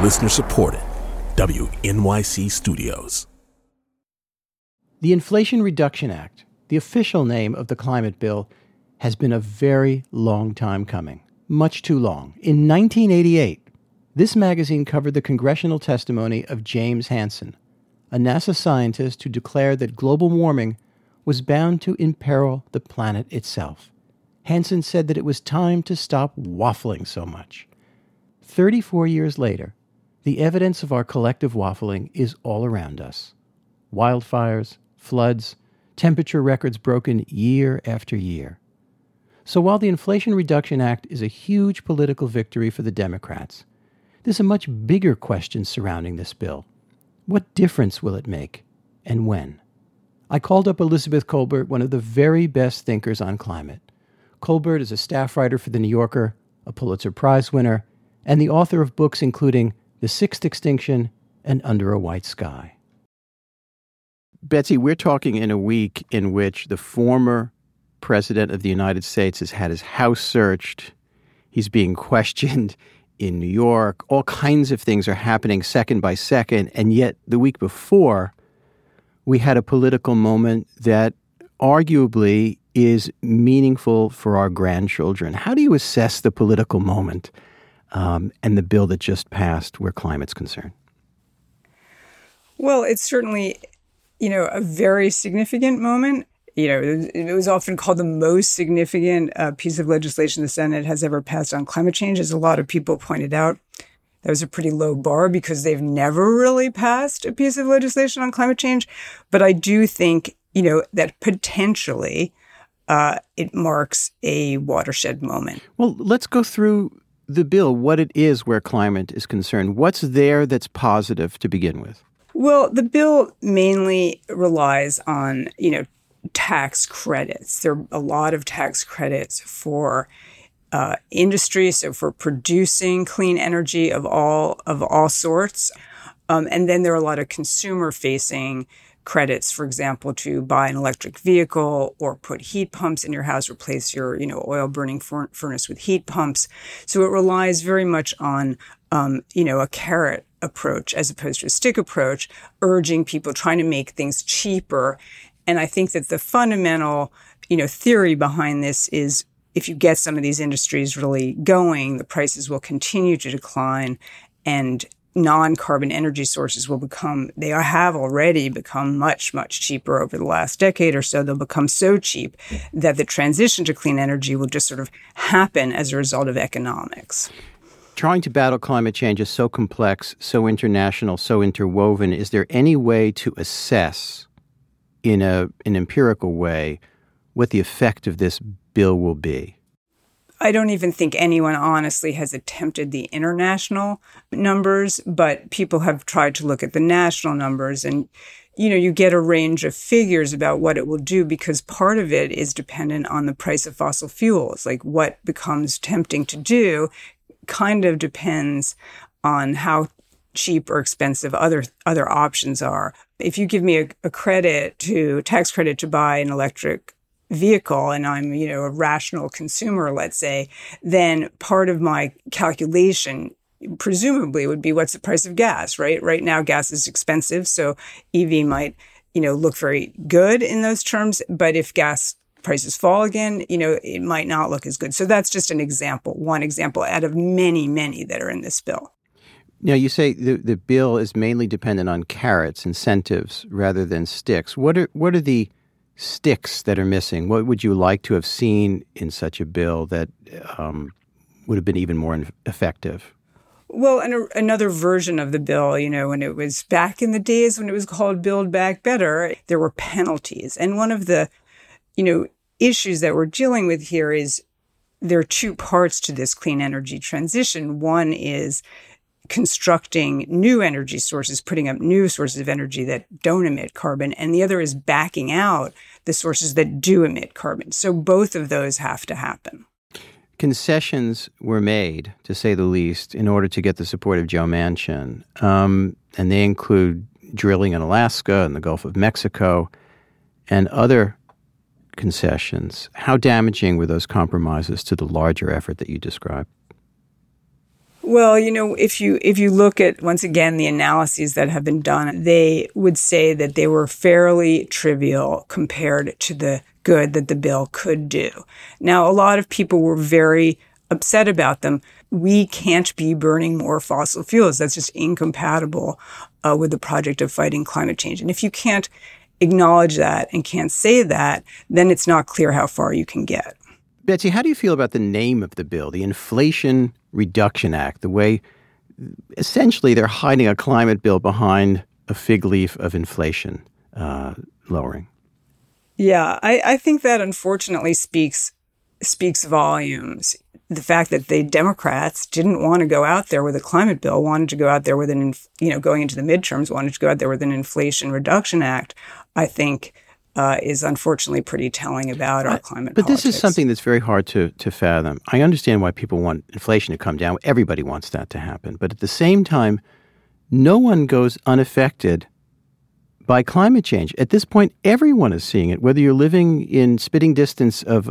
Listener supported. WNYC Studios. The Inflation Reduction Act, the official name of the climate bill, has been a very long time coming. Much too long. In 1988, this magazine covered the congressional testimony of James Hansen, a NASA scientist who declared that global warming was bound to imperil the planet itself. Hansen said that it was time to stop waffling so much. 34 years later, the evidence of our collective waffling is all around us. Wildfires, floods, temperature records broken year after year. So while the Inflation Reduction Act is a huge political victory for the Democrats, there's a much bigger question surrounding this bill. What difference will it make, and when? I called up Elizabeth Kolbert, one of the very best thinkers on climate. Kolbert is a staff writer for The New Yorker, a Pulitzer Prize winner, and the author of books including The Sixth Extinction and Under a White Sky. Betsy, we're talking in a week in which the former president of the United States has had his house searched. He's being questioned in New York. All kinds of things are happening second by second. And yet the week before, we had a political moment that arguably is meaningful for our grandchildren. How do you assess the political moment and the bill that just passed where climate's concerned? Well, it's certainly, a very significant moment. It was often called the most significant piece of legislation the Senate has ever passed on climate change, as a lot of people pointed out. That was a pretty low bar because they've never really passed a piece of legislation on climate change. But I do think, that potentially it marks a watershed moment. Well, let's go through the bill, what it is where climate is concerned. What's there that's positive to begin with? Well, the bill mainly relies on, tax credits. There are a lot of tax credits for industry, so for producing clean energy of all sorts. And then there are a lot of consumer-facing credits, for example, to buy an electric vehicle or put heat pumps in your house, replace your, oil-burning furnace with heat pumps. So it relies very much on, a carrot approach as opposed to a stick approach, urging people, trying to make things cheaper. And I think that the fundamental, theory behind this is if you get some of these industries really going, the prices will continue to decline and non-carbon energy sources have already become much, much cheaper over the last decade or so. They'll become so cheap that the transition to clean energy will just sort of happen as a result of economics. Trying to battle climate change is so complex, so international, so interwoven. Is there any way to assess in an empirical way what the effect of this bill will be? I don't even think anyone honestly has attempted the international numbers, but people have tried to look at the national numbers and, you get a range of figures about what it will do because part of it is dependent on the price of fossil fuels. Like what becomes tempting to do kind of depends on how cheap or expensive other options are. If you give me a tax credit to buy an electric vehicle and I'm, a rational consumer, let's say, then part of my calculation presumably would be what's the price of gas, right? Right now, gas is expensive. So EV might, look very good in those terms. But if gas prices fall again, it might not look as good. So that's just one example out of many, many that are in this bill. Now, you say the bill is mainly dependent on carrots, incentives, rather than sticks. What are the sticks that are missing? What would you like to have seen in such a bill that would have been even more effective? Well, and another version of the bill, when it was back in the days when it was called Build Back Better, there were penalties. And one of the, issues that we're dealing with here is there are two parts to this clean energy transition. One is constructing new energy sources, putting up new sources of energy that don't emit carbon, and the other is backing out the sources that do emit carbon. So both of those have to happen. Concessions were made, to say the least, in order to get the support of Joe Manchin, and they include drilling in Alaska and the Gulf of Mexico and other concessions. How damaging were those compromises to the larger effort that you described? Well, if you look at, once again, the analyses that have been done, they would say that they were fairly trivial compared to the good that the bill could do. Now, a lot of people were very upset about them. We can't be burning more fossil fuels. That's just incompatible with the project of fighting climate change. And if you can't acknowledge that and can't say that, then it's not clear how far you can get. Betsy, how do you feel about the name of the bill, the Inflation Reduction Act, the way essentially they're hiding a climate bill behind a fig leaf of inflation lowering? Yeah, I think that unfortunately speaks volumes. The fact that the Democrats didn't want to go out there with a climate bill, wanted to go out there with going into the midterms, wanted to go out there with an Inflation Reduction Act, I think is unfortunately pretty telling about our climate But politics. This is something that's very hard to fathom. I understand why people want inflation to come down. Everybody wants that to happen. But at the same time, no one goes unaffected by climate change. At this point, everyone is seeing it, whether you're living in spitting distance of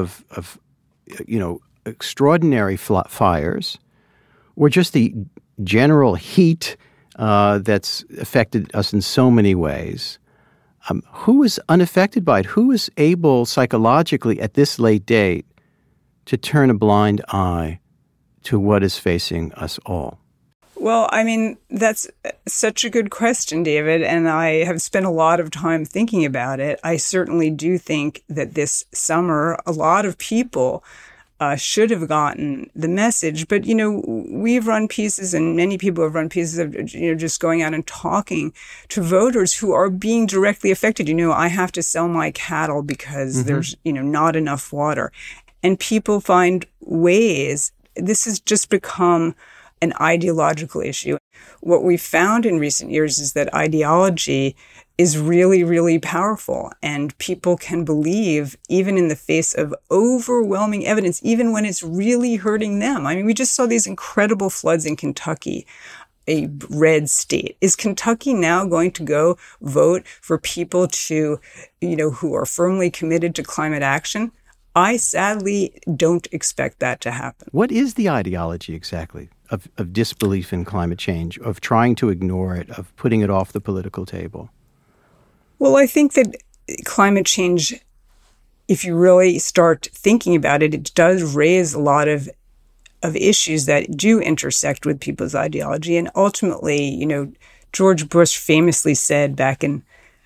extraordinary fires or just the general heat that's affected us in so many ways. Who is unaffected by it? Who is able psychologically at this late date to turn a blind eye to what is facing us all? Well, I mean, that's such a good question, David, and I have spent a lot of time thinking about it. I certainly do think that this summer, a lot of people should have gotten the message. But, we've run pieces, and many people have run pieces of, just going out and talking to voters who are being directly affected. I have to sell my cattle because there's, not enough water. And people find ways. This has just become an ideological issue. What we've found in recent years is that ideology is really, really powerful, and people can believe even in the face of overwhelming evidence, even when it's really hurting them. I mean, we just saw these incredible floods in Kentucky, a red state. Is Kentucky now going to go vote for people to, who are firmly committed to climate action? I sadly don't expect that to happen. What is the ideology exactly of disbelief in climate change, of trying to ignore it, of putting it off the political table? Well, I think that climate change, if you really start thinking about it, it does raise a lot of issues that do intersect with people's ideology. And ultimately, George Bush famously said back in,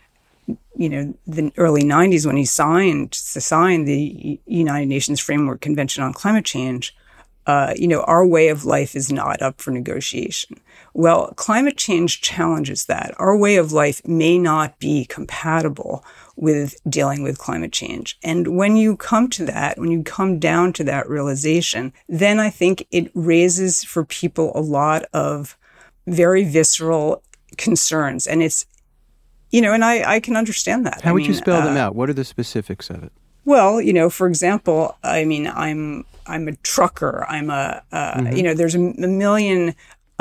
the early 90s when he signed the United Nations Framework Convention on Climate Change, our way of life is not up for negotiation. Well, climate change challenges that. Our way of life may not be compatible with dealing with climate change. And when you come to that, when you come down to that realization, then I think it raises for people a lot of very visceral concerns. And it's, and I can understand that. How would you spell them out? What are the specifics of it? Well, for example, I'm a trucker. There's a million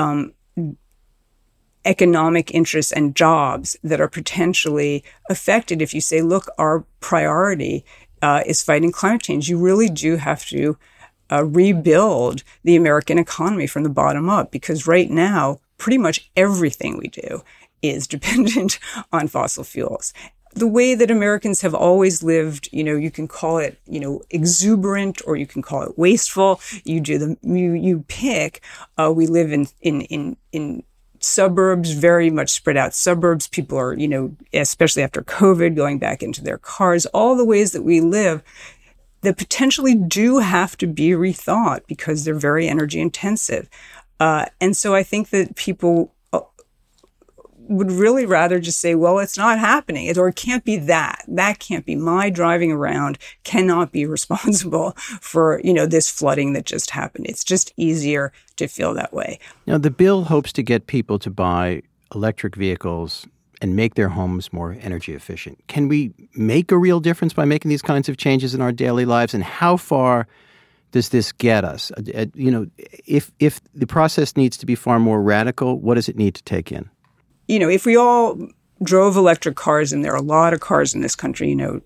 economic interests and jobs that are potentially affected if you say, look, our priority is fighting climate change. You really do have to rebuild the American economy from the bottom up, because right now, pretty much everything we do is dependent on fossil fuels. The way that Americans have always lived, you can call it, exuberant, or you can call it wasteful. You pick. We live in suburbs, very much spread out suburbs. People are, especially after COVID, going back into their cars. All the ways that we live that potentially do have to be rethought because they're very energy intensive. And so I think that people would really rather just say, well, it's not happening, or it can't be that. That can't be. My driving around cannot be responsible for, this flooding that just happened. It's just easier to feel that way. Now, the bill hopes to get people to buy electric vehicles and make their homes more energy efficient. Can we make a real difference by making these kinds of changes in our daily lives? And how far does this get us? If the process needs to be far more radical, what does it need to take in? If we all drove electric cars, and there are a lot of cars in this country,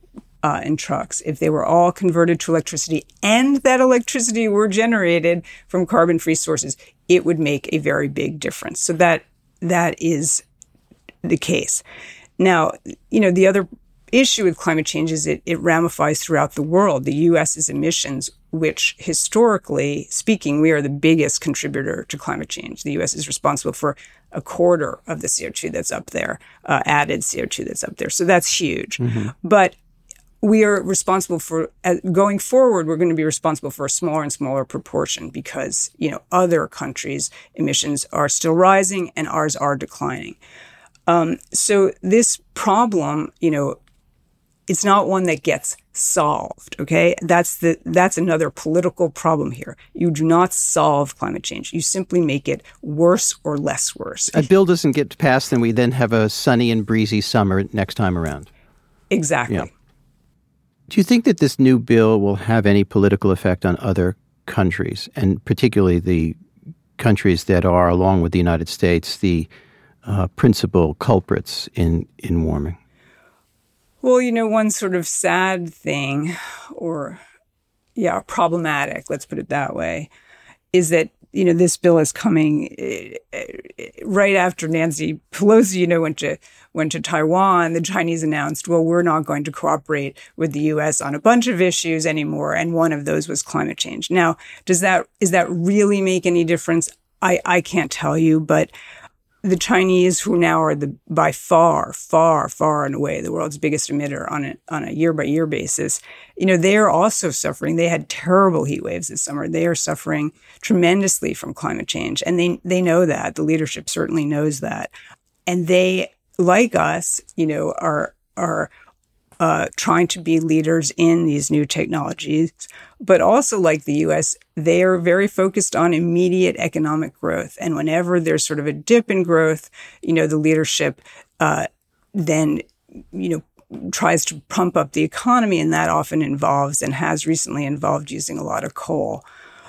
and trucks, if they were all converted to electricity and that electricity were generated from carbon-free sources, it would make a very big difference. So that is the case. Now, the other issue with climate change is it ramifies throughout the world. The U.S.'s emissions, which historically speaking, we are the biggest contributor to climate change. The U.S. is responsible for a quarter of the CO2 that's up there, added CO2 that's up there. So that's huge. Mm-hmm. But we are responsible for, going forward, we're going to be responsible for a smaller and smaller proportion because, other countries' emissions are still rising and ours are declining. So this problem, it's not one that gets solved, okay? That's another political problem here. You do not solve climate change. You simply make it worse or less worse. A bill doesn't get passed, and we then have a sunny and breezy summer next time around. Exactly. Yeah. Do you think that this new bill will have any political effect on other countries, and particularly the countries that are, along with the United States, the principal culprits in warming? Well, one sort of sad thing or, problematic, let's put it that way, is that, this bill is coming right after Nancy Pelosi, went to Taiwan. The Chinese announced, well, we're not going to cooperate with the U.S. on a bunch of issues anymore. And one of those was climate change. Now, does that really make any difference? I can't tell you, but the Chinese, who now are by far, far, far and away the world's biggest emitter on a year-by-year basis, they are also suffering. They had terrible heat waves this summer. They are suffering tremendously from climate change, and they know that. The leadership certainly knows that, and they, like us, are trying to be leaders in these new technologies, but also like the U.S., they are very focused on immediate economic growth. And whenever there's sort of a dip in growth, the leadership then, tries to pump up the economy, and that often involves and has recently involved using a lot of coal.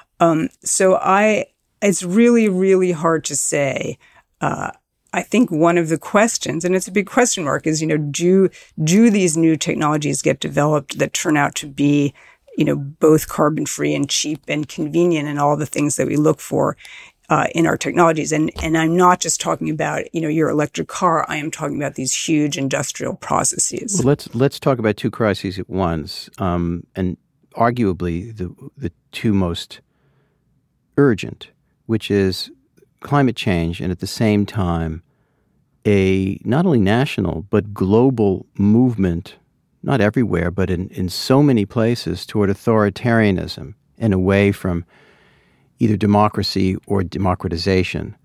It's really, really hard to say. I think one of the questions, and it's a big question mark, is, do these new technologies get developed that turn out to be, both carbon-free and cheap and convenient and all the things that we look for in our technologies? And I'm not just talking about, your electric car. I am talking about these huge industrial processes. Well, let's talk about two crises at once, and arguably the two most urgent, which is climate change, and at the same time, a not only national but global movement, not everywhere, but in so many places, toward authoritarianism and away from either democracy or democratization.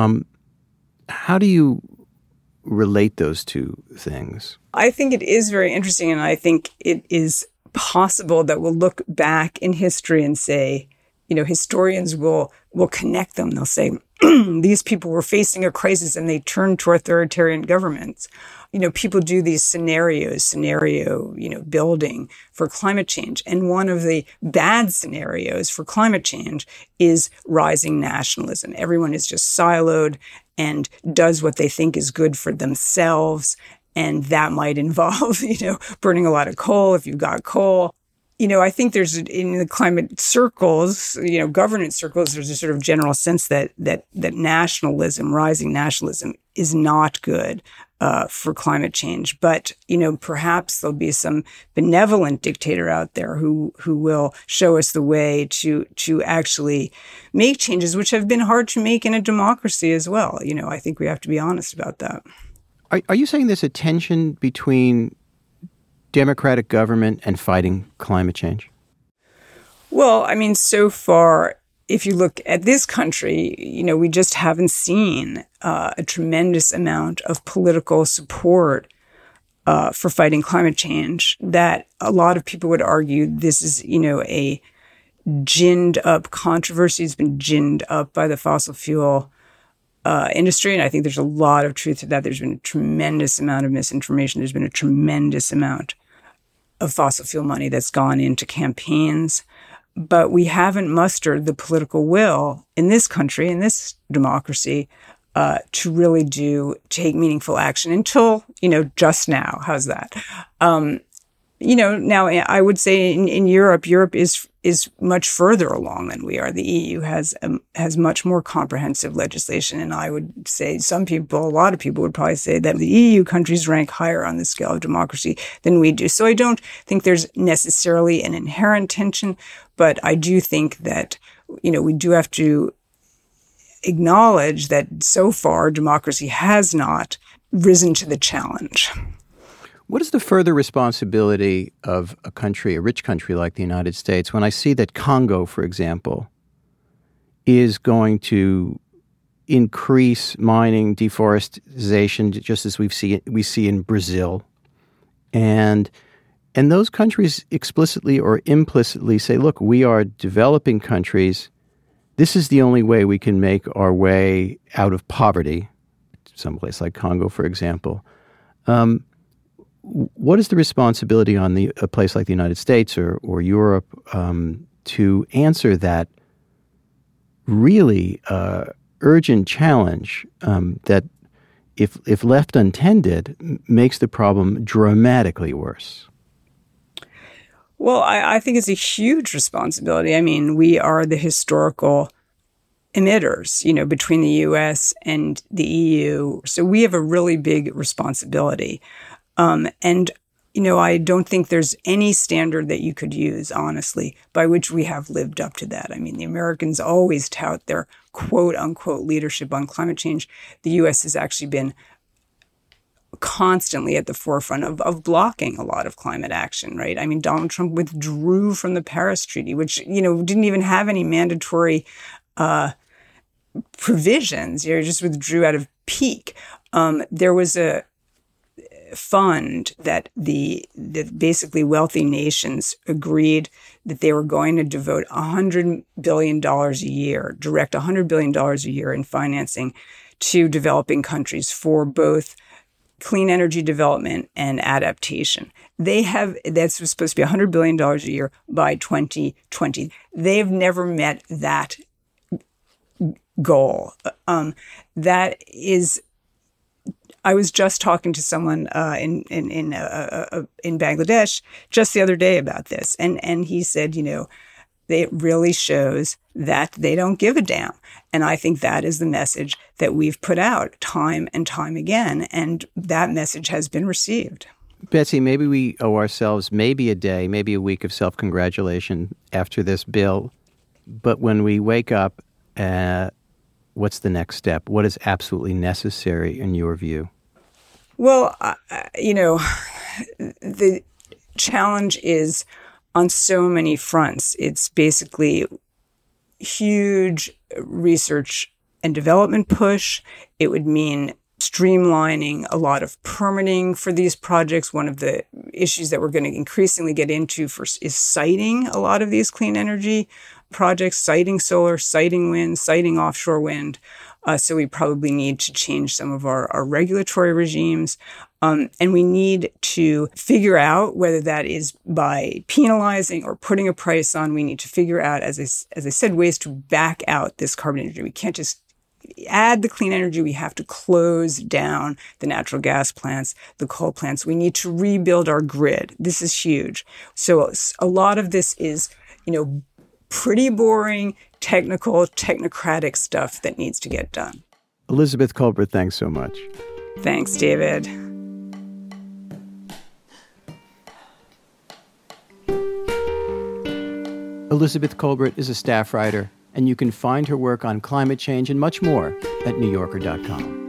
How do you relate those two things? I think it is very interesting, and I think it is possible that we'll look back in history and say, historians will connect them. They'll say, these people were facing a crisis and they turned to authoritarian governments. People do these scenario, building for climate change. And one of the bad scenarios for climate change is rising nationalism. Everyone is just siloed and does what they think is good for themselves. And that might involve, burning a lot of coal if you've got coal. I think there's, in the climate circles, governance circles, there's a sort of general sense that nationalism, rising nationalism, is not good for climate change. But, perhaps there'll be some benevolent dictator out there who will show us the way to actually make changes, which have been hard to make in a democracy as well. I think we have to be honest about that. Are you saying there's a tension between democratic government and fighting climate change? Well, so far, if you look at this country, we just haven't seen a tremendous amount of political support for fighting climate change, that a lot of people would argue this is, a ginned up controversy. It's been ginned up by the fossil fuel industry. And I think there's a lot of truth to that. There's been a tremendous amount of misinformation. There's been a tremendous amount of fossil fuel money that's gone into campaigns. But we haven't mustered the political will in this country, in this democracy, to really take meaningful action until, just now. How's that? now I would say in Europe is much further along than we are. The EU has much more comprehensive legislation, and I would say a lot of people would probably say that the EU countries rank higher on the scale of democracy than we do. So I don't think there's necessarily an inherent tension, but I do think that, we do have to acknowledge that so far democracy has not risen to the challenge. What is the further responsibility of a rich country like the United States, when I see that Congo, for example, is going to increase mining, deforestation, just as we see in Brazil, and those countries explicitly or implicitly say, look, we are developing countries. This is the only way we can make our way out of poverty, someplace like Congo, for example. What is the responsibility on a place like the United States or Europe to answer that really urgent challenge that, if left untended, makes the problem dramatically worse? Well, I think it's a huge responsibility. I mean, we are the historical emitters, between the U.S. and the EU. So we have a really big responsibility. And I don't think there's any standard that you could use, honestly, by which we have lived up to that. I mean, the Americans always tout their quote unquote leadership on climate change. The U.S. has actually been constantly at the forefront of blocking a lot of climate action, right? I mean, Donald Trump withdrew from the Paris Treaty, which, didn't even have any mandatory provisions. Just withdrew out of pique. There was a fund that the basically wealthy nations agreed that they were going to devote $100 billion a year, direct $100 billion a year in financing to developing countries for both clean energy development and adaptation. That's supposed to be $100 billion a year by 2020. They've never met that goal. I was just talking to someone in Bangladesh just the other day about this, and he said, it really shows that they don't give a damn. And I think that is the message that we've put out time and time again, and that message has been received. Betsy, maybe we owe ourselves maybe a day, maybe a week of self-congratulation after this bill. But when we wake up, what's the next step? What is absolutely necessary in your view? Well, the challenge is on so many fronts. It's basically huge research and development push. It would mean streamlining a lot of permitting for these projects. One of the issues that we're going to increasingly get into is siting a lot of these clean energy projects, siting solar, siting wind, siting offshore wind. So we probably need to change some of our regulatory regimes. And we need to figure out whether that is by penalizing or putting a price on. We need to figure out, as I said, ways to back out this carbon energy. We can't just add the clean energy. We have to close down the natural gas plants, the coal plants. We need to rebuild our grid. This is huge. So a lot of this is, pretty boring, technocratic stuff that needs to get done. Elizabeth Kolbert, thanks so much. Thanks, David. Elizabeth Kolbert is a staff writer, and you can find her work on climate change and much more at NewYorker.com.